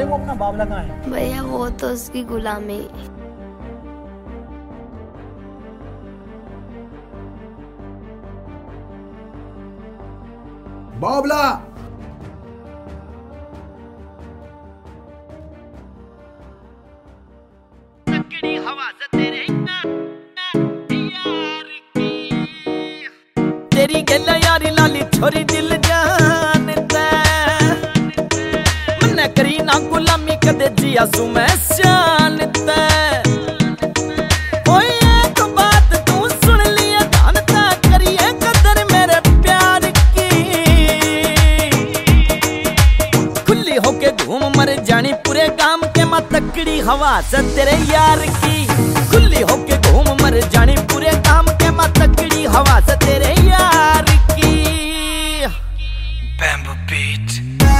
अरे वो अपना बाबला कहाँ है? भैया वो तो उसकी गुलामी। बाबला हवा से तेरे यार की तेरी गल यारी लाली छोरी दिल जानता मन्ने करी ना गुलामी कदे जिया सु मैं जानता कोई एक बात तू सुन लिया जानता करिए कदर मेरे प्यार की खुली होके घूम मर जानी पूरे काम के मैं तकड़ी हवा से तेरे यार की खुली होके घूम मर जानी पूरे काम के मैं तकड़ी हवा से तेरे यार की बैम्बू बीट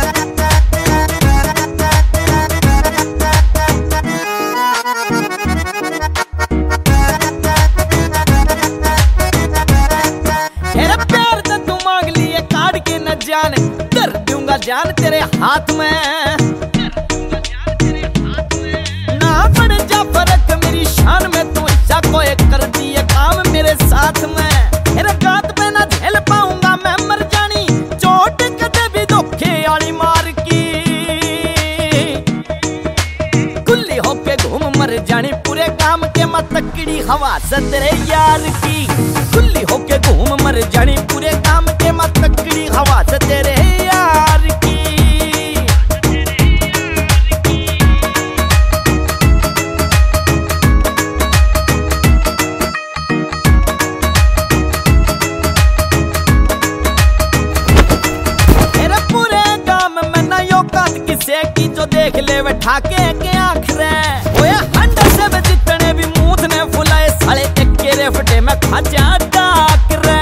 तेरा प्यार तो तू मांग लिए काट के न जाने कर दूंगा जान तेरे हाथ में शान में तू हिस्सा कोई कर दिए काम मेरे साथ में मेरे गात पे ना झेल पाऊंगा मैं मर जानी चोट कदे भी धोखे वाली मार की खुली होके घूम मर जानी पूरे काम के मैं तकड़ी हवा से तेरे यार की खुली होके घूम मर जानी पूरे काम के मैं तकड़ी हवा से तेरे यार की की जो देख ले वे ठाके के आखरे ओए हंडा से वे जितने भी मूत ने फुलाए साले एक केरे फटे में खाचा डाक रे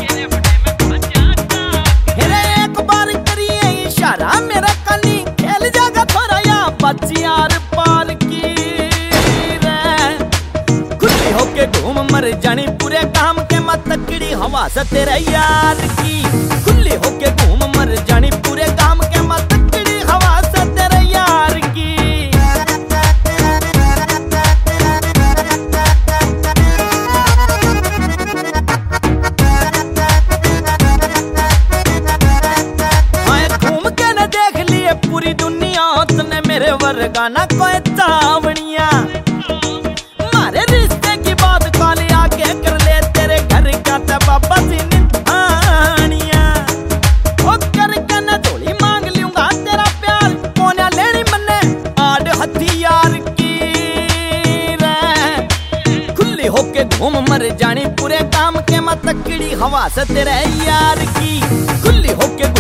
हेरे एक बार करिए इशारा मेरा कनी खेल जागा थोड़ा या बच्चियार पाल की रे खुली होके घूम मर जानी पूरे काम के मैं तकड़ी हवा से तेरे यार की खुली होके घूम मर जानी पूरे काम के मैं तकड़ी हवा से तेरे यार की घूम के न देख लिए पूरी दुनिया तूने मेरे वर्गा ना कोई चावड़िया मारे रिश्ते की बात काली आके कर ले तेरे घर का ते बाबा जी निधानिया ओ करके न झोली मांग लूंगा तेरा प्यार कोन्या लेनी मन्ने आड़ हथियार की रे खुली होके घूम मर जानी पूरे काम के मैं तकड़ी हवा से तेरे यार की खुली होके